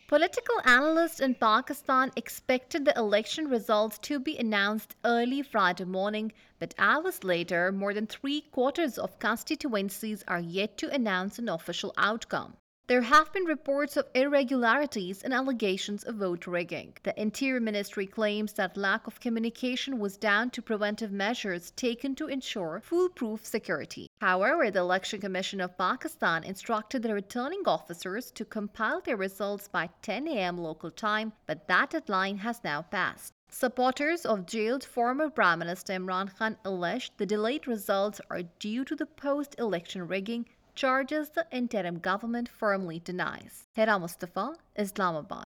Political analysts in Pakistan expected the election results to be announced early Friday morning, but hours later, more than three-quarters of constituencies are yet to announce an official outcome. There have been reports of irregularities and allegations of vote rigging. The Interior Ministry claims that lack of communication was down to preventive measures taken to ensure foolproof security. However, the Election Commission of Pakistan instructed the returning officers to compile their results by 10 a.m. local time, but that deadline has now passed. Supporters of jailed former Prime Minister Imran Khan alleged the delayed results are due to the post-election rigging charges the interim government firmly denies. Hera Mustafa, Islamabad.